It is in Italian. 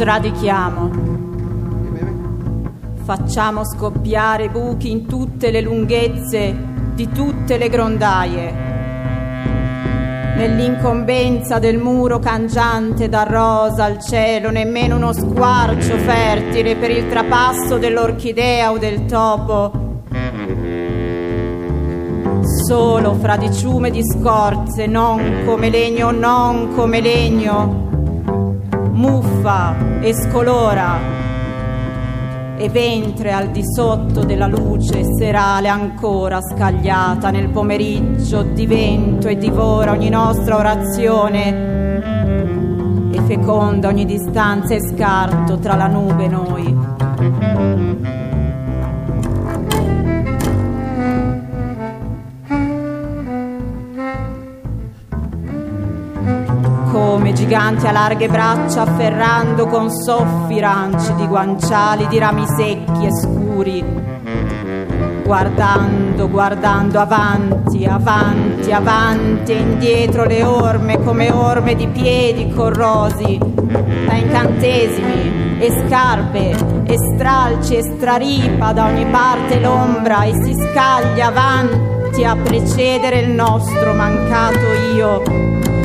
sradichiamo. Facciamo scoppiare buchi in tutte le lunghezze di tutte le grondaie. Nell'incombenza del muro cangiante dal rosa al cielo, nemmeno uno squarcio fertile per il trapasso dell'orchidea o del topo. Solo fradiciume di scorze, non come legno, non come legno. Muffa e scolora e ventre al di sotto della luce serale ancora scagliata nel pomeriggio di vento e divora ogni nostra orazione e feconda ogni distanza e scarto tra la nube e noi. Come giganti a larghe braccia afferrando con soffi ranci di guanciali di rami secchi e scuri, guardando, guardando avanti, avanti, avanti e indietro le orme come orme di piedi corrosi da incantesimi e scarpe e stralci e straripa da ogni parte l'ombra e si scaglia avanti a precedere il nostro mancato io.